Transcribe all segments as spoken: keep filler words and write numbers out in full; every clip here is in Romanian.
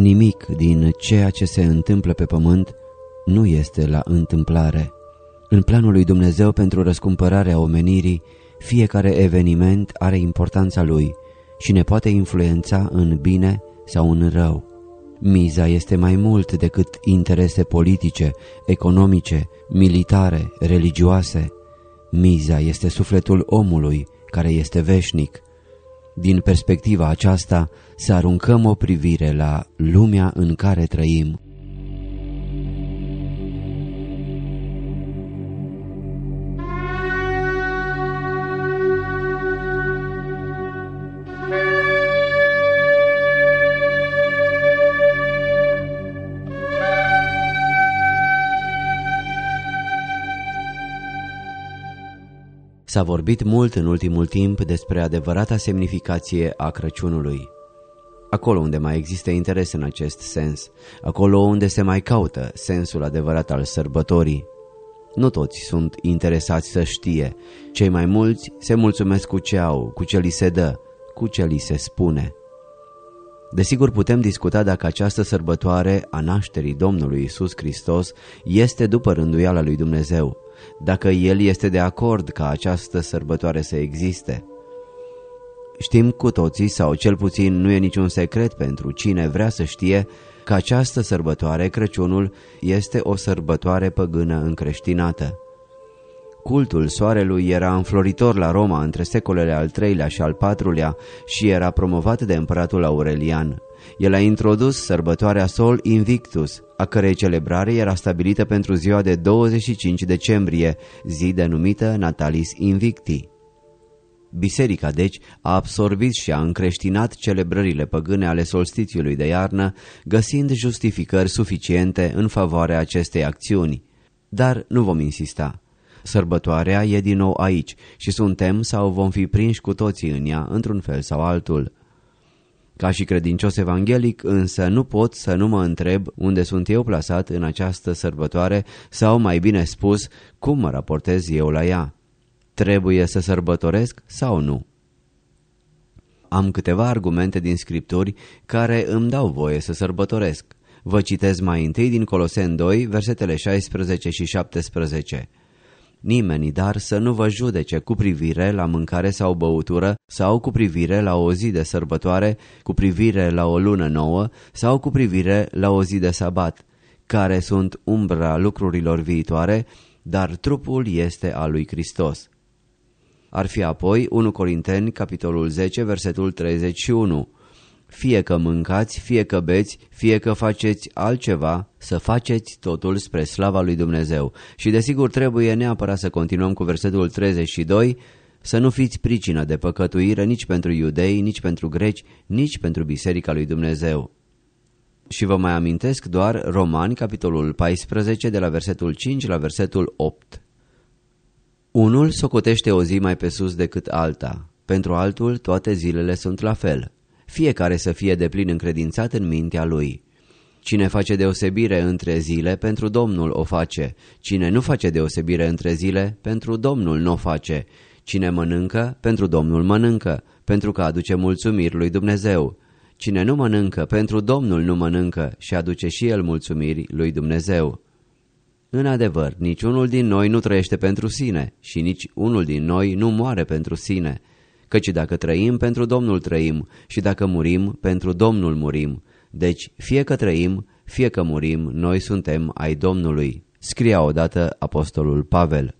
Nimic din ceea ce se întâmplă pe pământ nu este la întâmplare. În planul lui Dumnezeu pentru răscumpărarea omenirii, fiecare eveniment are importanța lui și ne poate influența în bine sau în rău. Miza este mai mult decât interese politice, economice, militare, religioase. Miza este sufletul omului, care este veșnic. Din perspectiva aceasta, să aruncăm o privire la lumea în care trăim. S-a vorbit mult în ultimul timp despre adevărata semnificație a Crăciunului. Acolo unde mai există interes în acest sens, acolo unde se mai caută sensul adevărat al sărbătorii. Nu toți sunt interesați să știe, cei mai mulți se mulțumesc cu ce au, cu ce li se dă, cu ce li se spune. Desigur, putem discuta dacă această sărbătoare a nașterii Domnului Iisus Hristos este după rânduiala lui Dumnezeu, dacă El este de acord ca această sărbătoare să existe. Știm cu toții, sau cel puțin nu e niciun secret pentru cine vrea să știe, că această sărbătoare, Crăciunul, este o sărbătoare păgână încreștinată. Cultul soarelui era înfloritor la Roma între secolele al treilea și al patrulea și era promovat de împăratul Aurelian. El a introdus sărbătoarea Sol Invictus, a cărei celebrare era stabilită pentru ziua de douăzeci și cinci decembrie, zi denumită Natalis Invicti. Biserica, deci, a absorbit și a încreștinat celebrările păgâne ale solstițiului de iarnă, găsind justificări suficiente în favoarea acestei acțiuni. Dar nu vom insista. Sărbătoarea e din nou aici și suntem sau vom fi prinși cu toții în ea, într-un fel sau altul. Ca și credincios evanghelic, însă, nu pot să nu mă întreb unde sunt eu plasat în această sărbătoare sau, mai bine spus, cum mă raportez eu la ea. Trebuie să sărbătoresc sau nu? Am câteva argumente din Scripturi care îmi dau voie să sărbătoresc. Vă citez mai întâi din Coloseni doi, versetele șaisprezece și șaptesprezece. Nimeni, dar, să nu vă judece cu privire la mâncare sau băutură, sau cu privire la o zi de sărbătoare, cu privire la o lună nouă, sau cu privire la o zi de sabat, care sunt umbra lucrurilor viitoare, dar trupul este al lui Hristos. Ar fi apoi unu Corinteni, capitolul zece, versetul treizeci și unu. Fie că mâncați, fie că beți, fie că faceți altceva, să faceți totul spre slava lui Dumnezeu. Și desigur trebuie neapărat să continuăm cu versetul treizeci și doi, să nu fiți pricină de păcătuire nici pentru iudei, nici pentru greci, nici pentru biserica lui Dumnezeu. Și vă mai amintesc doar Romani, capitolul paisprezece, de la versetul cinci la versetul opt. Unul socotește o zi mai pe sus decât alta, pentru altul toate zilele sunt la fel. Fiecare să fie deplin încredințat în mintea lui. Cine face deosebire între zile, pentru Domnul o face. Cine nu face deosebire între zile, pentru Domnul nu o face. Cine mănâncă, pentru Domnul mănâncă, pentru că aduce mulțumiri lui Dumnezeu. Cine nu mănâncă, pentru Domnul nu mănâncă și aduce și el mulțumiri lui Dumnezeu. În adevăr, niciunul din noi nu trăiește pentru sine și nici unul din noi nu moare pentru sine. Căci dacă trăim, pentru Domnul trăim și dacă murim, pentru Domnul murim. Deci, fie că trăim, fie că murim, noi suntem ai Domnului, scria odată apostolul Pavel.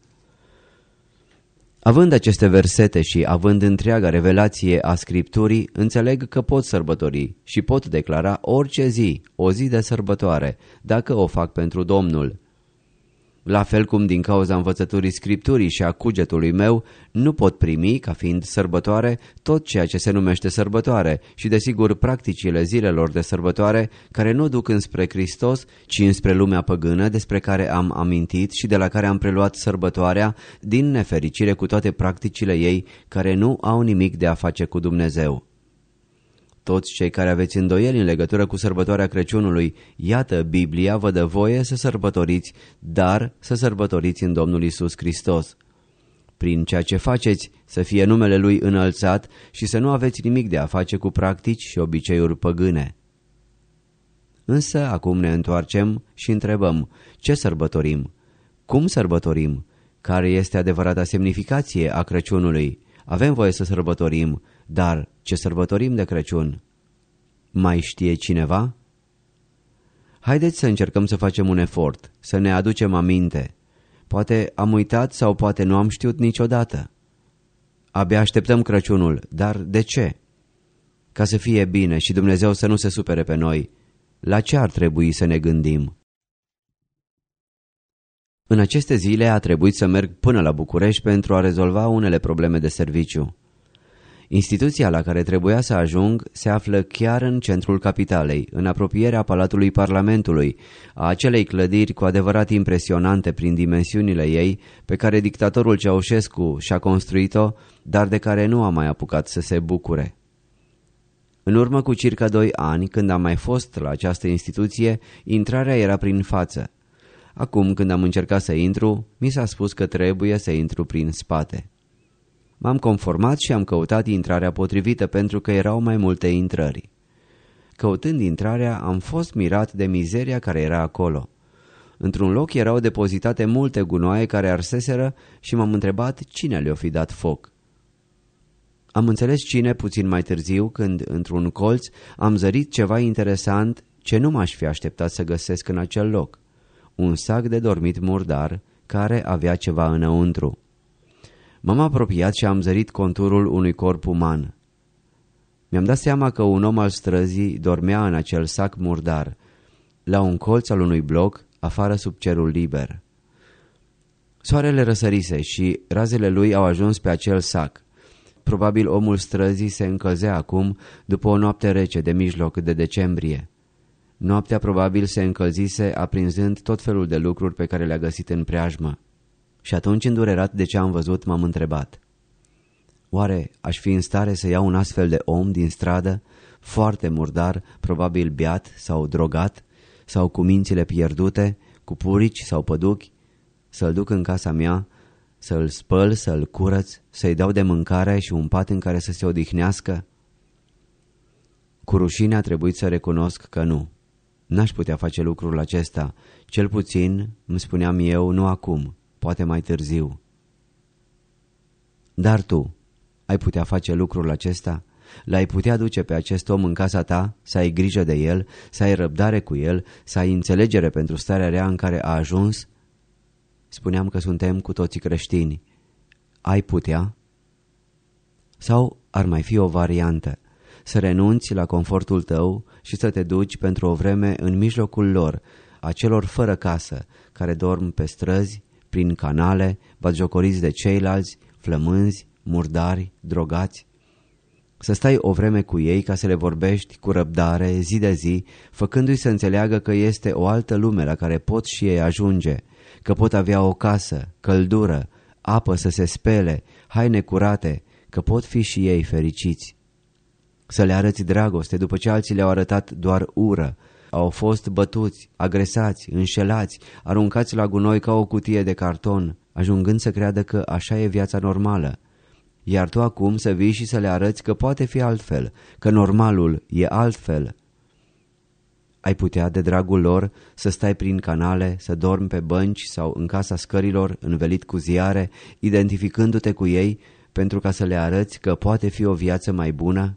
Având aceste versete și având întreaga revelație a Scripturii, înțeleg că pot sărbători și pot declara orice zi, o zi de sărbătoare, dacă o fac pentru Domnul. La fel cum din cauza învățăturii Scripturii și a cugetului meu, nu pot primi, ca fiind sărbătoare, tot ceea ce se numește sărbătoare și, desigur, practicile zilelor de sărbătoare care nu duc înspre Hristos, ci înspre lumea păgână despre care am amintit și de la care am preluat sărbătoarea, din nefericire cu toate practicile ei care nu au nimic de a face cu Dumnezeu. Toți cei care aveți îndoieli în legătură cu sărbătoarea Crăciunului, iată, Biblia vă dă voie să sărbătoriți, dar să sărbătoriți în Domnul Iisus Hristos. Prin ceea ce faceți, să fie numele Lui înălțat și să nu aveți nimic de a face cu practici și obiceiuri păgâne. Însă acum ne întoarcem și întrebăm, ce sărbătorim? Cum sărbătorim? Care este adevărata semnificație a Crăciunului? Avem voie să sărbătorim, dar ce sărbătorim de Crăciun? Mai știe cineva? Haideți să încercăm să facem un efort, să ne aducem aminte. Poate am uitat sau poate nu am știut niciodată. Abia așteptăm Crăciunul, dar de ce? Ca să fie bine și Dumnezeu să nu se supere pe noi, la ce ar trebui să ne gândim? În aceste zile a trebuit să merg până la București pentru a rezolva unele probleme de serviciu. Instituția la care trebuia să ajung se află chiar în centrul capitalei, în apropierea Palatului Parlamentului, a acelei clădiri cu adevărat impresionante prin dimensiunile ei, pe care dictatorul Ceaușescu și-a construit-o, dar de care nu a mai apucat să se bucure. În urmă cu circa doi ani, când am mai fost la această instituție, intrarea era prin față. Acum, când am încercat să intru, mi s-a spus că trebuie să intru prin spate. M-am conformat și am căutat intrarea potrivită pentru că erau mai multe intrări. Căutând intrarea, am fost mirat de mizeria care era acolo. Într-un loc erau depozitate multe gunoaie care arseseră și m-am întrebat cine le-o fi dat foc. Am înțeles cine puțin mai târziu, când, într-un colț, am zărit ceva interesant ce nu m-aș fi așteptat să găsesc în acel loc. Un sac de dormit murdar care avea ceva înăuntru. M-am apropiat și am zărit conturul unui corp uman. Mi-am dat seama că un om al străzii dormea în acel sac murdar, la un colț al unui bloc, afară sub cerul liber. Soarele răsărise și razele lui au ajuns pe acel sac. Probabil omul străzii se încălzea acum după o noapte rece de mijloc de decembrie. Noaptea probabil se încălzise aprinzând tot felul de lucruri pe care le-a găsit în preajmă. Și atunci, îndurerat de ce am văzut, m-am întrebat: oare aș fi în stare să iau un astfel de om din stradă, foarte murdar, probabil beat sau drogat, sau cu mințile pierdute, cu purici sau păduchi, să-l duc în casa mea, să-l spăl, să-l curăț, să-i dau de mâncare și un pat în care să se odihnească? Cu rușine a trebuit să recunosc că nu. N-aș putea face lucrul acesta, cel puțin, îmi spuneam eu, nu acum, poate mai târziu. Dar tu, ai putea face lucrul acesta? L-ai putea duce pe acest om în casa ta, să ai grijă de el, să ai răbdare cu el, să ai înțelegere pentru starea rea în care a ajuns? Spuneam că suntem cu toții creștini. Ai putea? Sau ar mai fi o variantă, să renunți la confortul tău și să te duci pentru o vreme în mijlocul lor, a celor fără casă, care dorm pe străzi, prin canale, batjocoriți de ceilalți, flămânzi, murdari, drogați? Să stai o vreme cu ei ca să le vorbești cu răbdare zi de zi, făcându-i să înțeleagă că este o altă lume la care pot și ei ajunge, că pot avea o casă, căldură, apă să se spele, haine curate, că pot fi și ei fericiți. Să le arăți dragoste după ce alții le-au arătat doar ură, au fost bătuți, agresați, înșelați, aruncați la gunoi ca o cutie de carton, ajungând să creadă că așa e viața normală. Iar tu acum să vii și să le arăți că poate fi altfel, că normalul e altfel. Ai putea, de dragul lor, să stai prin canale, să dormi pe bănci sau în casa scărilor, învelit cu ziare, identificându-te cu ei, pentru ca să le arăți că poate fi o viață mai bună?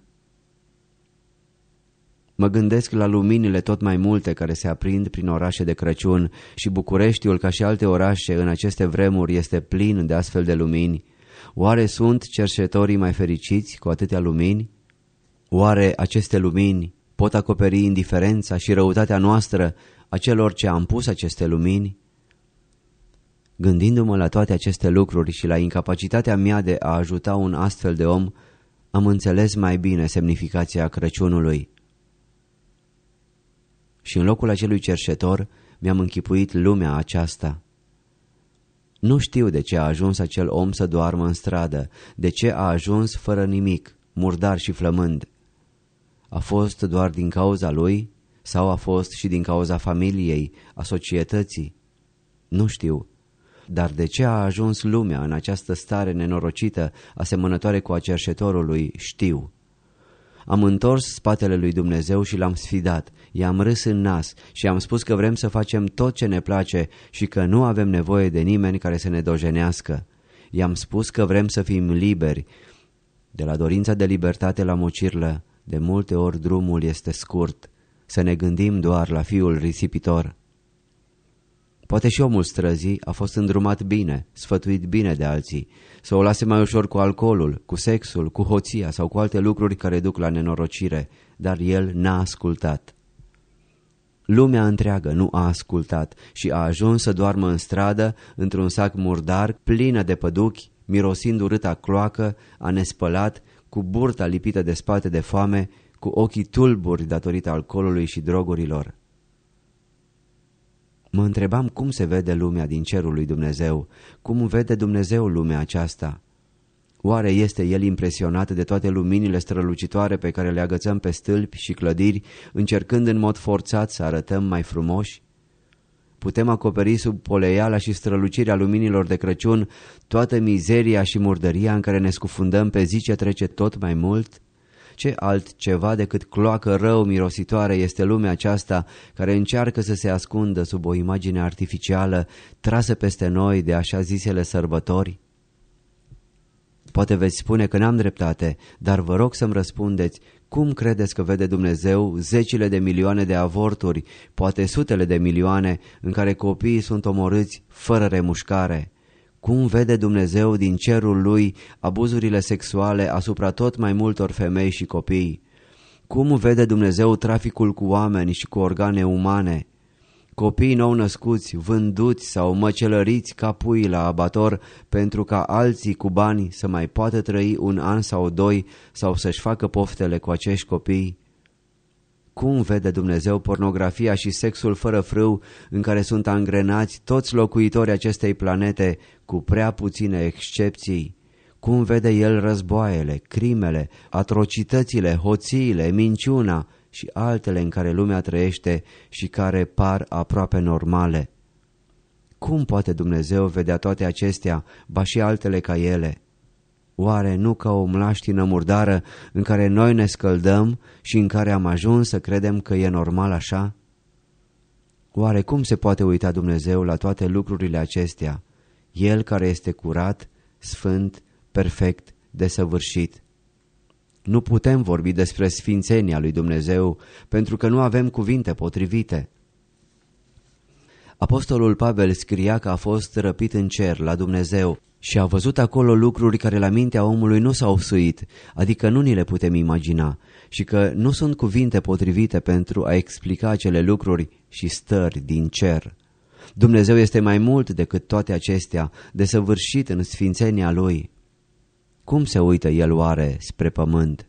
Mă gândesc la luminile tot mai multe care se aprind prin orașe de Crăciun și Bucureștiul, ca și alte orașe, în aceste vremuri este plin de astfel de lumini. Oare sunt cercetătorii mai fericiți cu atâtea lumini? Oare aceste lumini pot acoperi indiferența și răutatea noastră a celor ce am pus aceste lumini? Gândindu-mă la toate aceste lucruri și la incapacitatea mea de a ajuta un astfel de om, am înțeles mai bine semnificația Crăciunului. Și în locul acelui cerșetor mi-am închipuit lumea aceasta. Nu știu de ce a ajuns acel om să doarmă în stradă, de ce a ajuns fără nimic, murdar și flămând. A fost doar din cauza lui sau a fost și din cauza familiei, a societății? Nu știu, dar de ce a ajuns lumea în această stare nenorocită, asemănătoare cu a cerșetorului, știu. Am întors spatele lui Dumnezeu și l-am sfidat, i-am râs în nas și am spus că vrem să facem tot ce ne place și că nu avem nevoie de nimeni care să ne dojenească. I-am spus că vrem să fim liberi. De la dorința de libertate la mocirlă, de multe ori drumul este scurt, să ne gândim doar la fiul risipitor. Poate și omul străzii a fost îndrumat bine, sfătuit bine de alții, să o lase mai ușor cu alcoolul, cu sexul, cu hoția sau cu alte lucruri care duc la nenorocire, dar el n-a ascultat. Lumea întreagă nu a ascultat și a ajuns să doarmă în stradă, într-un sac murdar, plină de păduchi, mirosind urâta cloacă, a nespălat, cu burta lipită de spate de foame, cu ochii tulburi datorită alcoolului și drogurilor. Mă întrebam cum se vede lumea din cerul lui Dumnezeu, cum vede Dumnezeu lumea aceasta. Oare este El impresionat de toate luminile strălucitoare pe care le agățăm pe stâlpi și clădiri, încercând în mod forțat să arătăm mai frumoși? Putem acoperi sub poleiala și strălucirea luminilor de Crăciun toată mizeria și murdăria în care ne scufundăm pe zi ce trece tot mai mult? Ce altceva decât cloacă rău mirositoare este lumea aceasta care încearcă să se ascundă sub o imagine artificială trasă peste noi de așa zisele sărbători? Poate veți spune că n-am dreptate, dar vă rog să-mi răspundeți, cum credeți că vede Dumnezeu zecile de milioane de avorturi, poate sutele de milioane, în care copiii sunt omorâți fără remușcare? Cum vede Dumnezeu din cerul Lui abuzurile sexuale asupra tot mai multor femei și copii? Cum vede Dumnezeu traficul cu oameni și cu organe umane? Copii nou născuți, vânduți sau măcelăriți ca pui la abator pentru ca alții cu bani să mai poată trăi un an sau doi sau să-și facă poftele cu acești copii? Cum vede Dumnezeu pornografia și sexul fără frâu în care sunt angrenați toți locuitorii acestei planete cu prea puține excepții? Cum vede El războaiele, crimele, atrocitățile, hoțiile, minciuna și altele în care lumea trăiește și care par aproape normale? Cum poate Dumnezeu vedea toate acestea, ba și altele ca ele? Oare nu ca o mlaștină murdară în care noi ne scăldăm și în care am ajuns să credem că e normal așa? Oare cum se poate uita Dumnezeu la toate lucrurile acestea, El care este curat, sfânt, perfect, desăvârșit? Nu putem vorbi despre sfințenia lui Dumnezeu pentru că nu avem cuvinte potrivite. Apostolul Pavel scria că a fost răpit în cer la Dumnezeu și a văzut acolo lucruri care la mintea omului nu s-au suit, adică nu ni le putem imagina, și că nu sunt cuvinte potrivite pentru a explica acele lucruri și stări din cer. Dumnezeu este mai mult decât toate acestea, desăvârșit în sfințenia Lui. Cum se uită El oare spre pământ?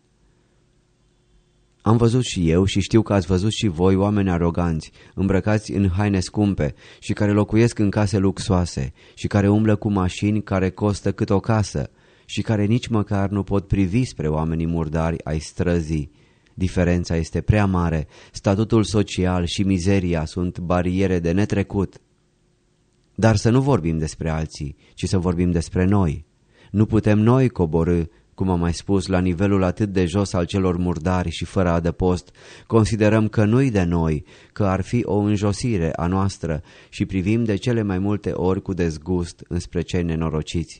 Am văzut și eu și știu că ați văzut și voi oameni aroganți, îmbrăcați în haine scumpe și care locuiesc în case luxoase și care umblă cu mașini care costă cât o casă și care nici măcar nu pot privi spre oamenii murdari ai străzii. Diferența este prea mare, statutul social și mizeria sunt bariere de netrecut. Dar să nu vorbim despre alții, ci să vorbim despre noi. Nu putem noi coborî, cum am mai spus, la nivelul atât de jos al celor murdari și fără adăpost. Considerăm că nu-i de noi, că ar fi o înjosire a noastră și privim de cele mai multe ori cu dezgust înspre cei nenorociți.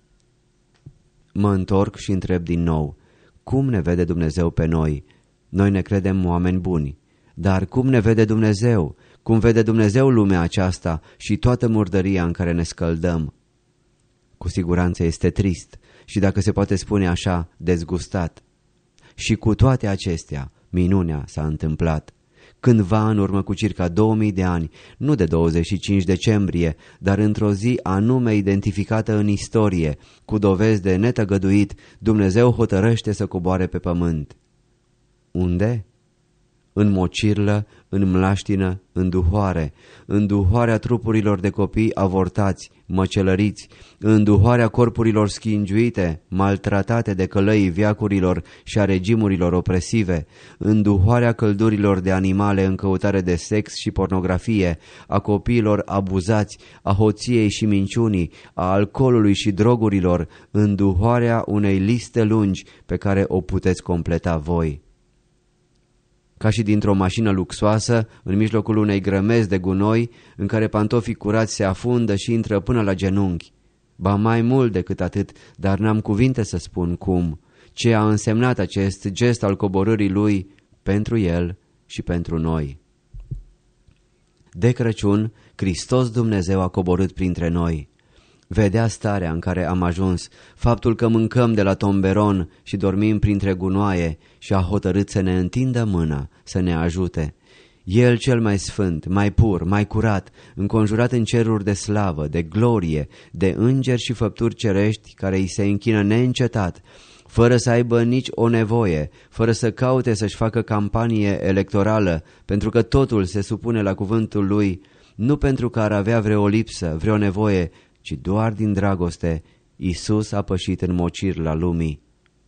Mă întorc și întreb din nou, cum ne vede Dumnezeu pe noi? Noi ne credem oameni buni, dar cum ne vede Dumnezeu? Cum vede Dumnezeu lumea aceasta și toată murdăria în care ne scăldăm? Cu siguranță este trist și, dacă se poate spune așa, dezgustat. Și cu toate acestea, minunea s-a întâmplat. Cândva în urmă cu circa două mii de ani, nu de douăzeci și cinci decembrie, dar într-o zi anume identificată în istorie, cu dovezi de netăgăduit, Dumnezeu hotărăște să coboare pe pământ. Unde? în mocirlă, în mlaștină, în duhoare, în duhoarea trupurilor de copii avortați, măcelăriți, în duhoarea corpurilor schingiuite, maltratate de călăii veacurilor și a regimurilor opresive, în duhoarea căldurilor de animale în căutare de sex și pornografie, a copiilor abuzați, a hoției și minciunii, a alcoolului și drogurilor, în duhoarea unei liste lungi pe care o puteți completa voi. Ca și dintr-o mașină luxoasă, în mijlocul unei grămezi de gunoi, în care pantofii curați se afundă și intră până la genunchi. Ba mai mult decât atât, dar n-am cuvinte să spun cum, ce a însemnat acest gest al coborârii lui pentru el și pentru noi. De Crăciun, Hristos Dumnezeu a coborât printre noi. Vedea starea în care am ajuns, faptul că mâncăm de la tomberon și dormim printre gunoaie și a hotărât să ne întindă mâna, să ne ajute. El cel mai sfânt, mai pur, mai curat, înconjurat în ceruri de slavă, de glorie, de îngeri și făpturi cerești care îi se închină neîncetat, fără să aibă nici o nevoie, fără să caute să-și facă campanie electorală, pentru că totul se supune la cuvântul lui, nu pentru că ar avea vreo lipsă, vreo nevoie, ci doar din dragoste, Iisus a pășit în mocirla lumii.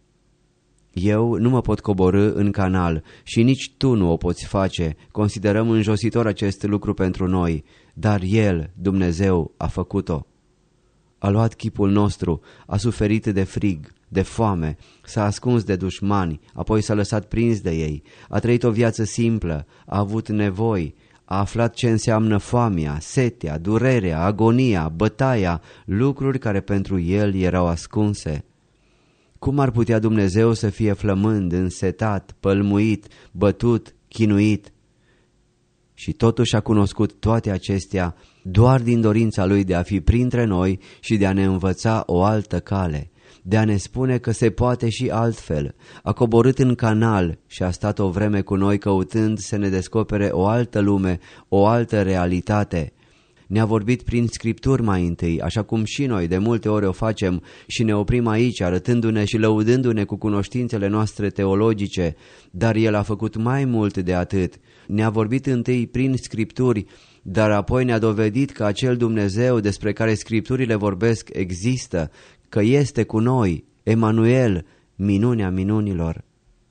Eu nu mă pot coborî în canal și nici tu nu o poți face, considerăm înjositor acest lucru pentru noi, dar El, Dumnezeu, a făcut-o. A luat chipul nostru, a suferit de frig, de foame, s-a ascuns de dușmani, apoi s-a lăsat prins de ei, a trăit o viață simplă, a avut nevoi, a aflat ce înseamnă foamea, setea, durerea, agonia, bătaia, lucruri care pentru el erau ascunse. Cum ar putea Dumnezeu să fie flămând, însetat, pălmuit, bătut, chinuit? Și totuși a cunoscut toate acestea doar din dorința lui de a fi printre noi și de a ne învăța o altă cale, de a ne spune că se poate și altfel. A coborât în canal și a stat o vreme cu noi căutând să ne descopere o altă lume, o altă realitate. Ne-a vorbit prin scripturi mai întâi, așa cum și noi de multe ori o facem și ne oprim aici arătându-ne și lăudându-ne cu cunoștințele noastre teologice, dar El a făcut mai mult de atât. Ne-a vorbit întâi prin scripturi, dar apoi ne-a dovedit că acel Dumnezeu despre care scripturile vorbesc există, că este cu noi, Emanuel, minunea minunilor.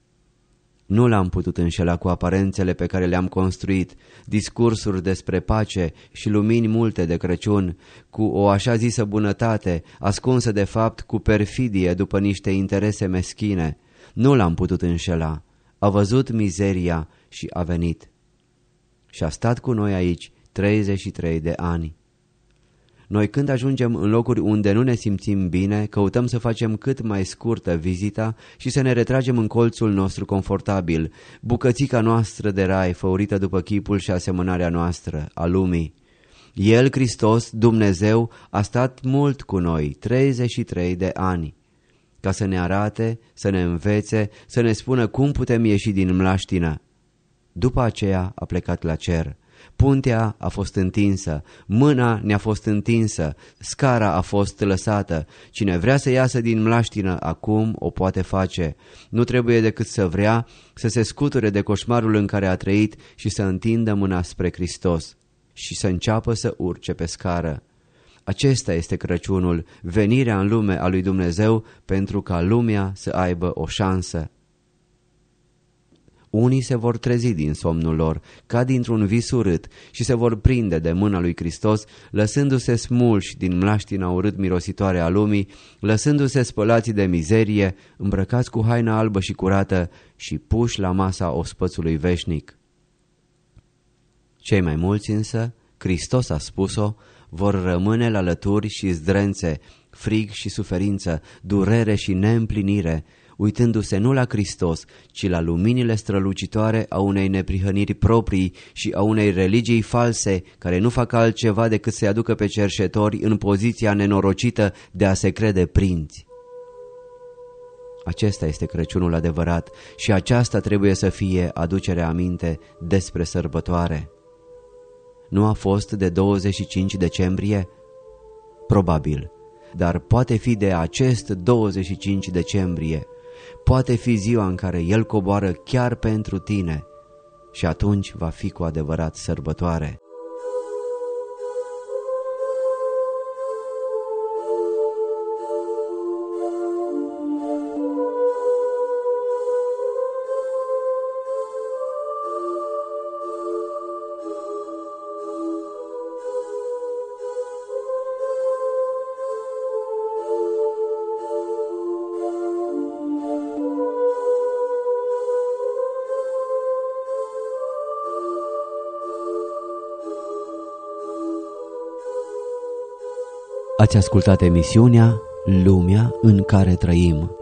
Nu l-am putut înșela cu aparențele pe care le-am construit, discursuri despre pace și lumini multe de Crăciun, cu o așa zisă bunătate, ascunsă de fapt cu perfidie după niște interese meschine. Nu l-am putut înșela. A văzut mizeria și a venit. Și a stat cu noi aici treizeci și trei de ani. Noi când ajungem în locuri unde nu ne simțim bine, căutăm să facem cât mai scurtă vizita și să ne retragem în colțul nostru confortabil, bucățica noastră de rai făurită după chipul și asemănarea noastră, a lumii. El, Hristos, Dumnezeu, a stat mult cu noi, treizeci și trei de ani, ca să ne arate, să ne învețe, să ne spună cum putem ieși din mlaștină. După aceea a plecat la cer. Puntea a fost întinsă, mâna ne-a fost întinsă, scara a fost lăsată. Cine vrea să iasă din mlaștină acum o poate face. Nu trebuie decât să vrea, să se scuture de coșmarul în care a trăit și să întindă mâna spre Hristos și să înceapă să urce pe scară. Acesta este Crăciunul, venirea în lume a lui Dumnezeu pentru ca lumea să aibă o șansă. Unii se vor trezi din somnul lor, ca dintr-un vis urât, și se vor prinde de mâna lui Hristos, lăsându-se smulși din mlaștina urât mirositoare a lumii, lăsându-se spălați de mizerie, îmbrăcați cu haina albă și curată și puși la masa ospățului veșnic. Cei mai mulți însă, Hristos a spus-o, vor rămâne la lături și zdrențe, frig și suferință, durere și neîmplinire, uitându-se nu la Hristos, ci la luminile strălucitoare a unei neprihăniri proprii și a unei religii false, care nu fac altceva decât să-i aducă pe cerșetori în poziția nenorocită de a se crede prinți. Acesta este Crăciunul adevărat și aceasta trebuie să fie aducerea aminte despre sărbătoare. Nu a fost de douăzeci și cinci decembrie? Probabil, dar poate fi de acest douăzeci și cinci decembrie. Poate fi ziua în care El coboară chiar pentru tine. și atunci va fi cu adevărat sărbătoare. Ați ascultat emisiunea Lumea în care trăim.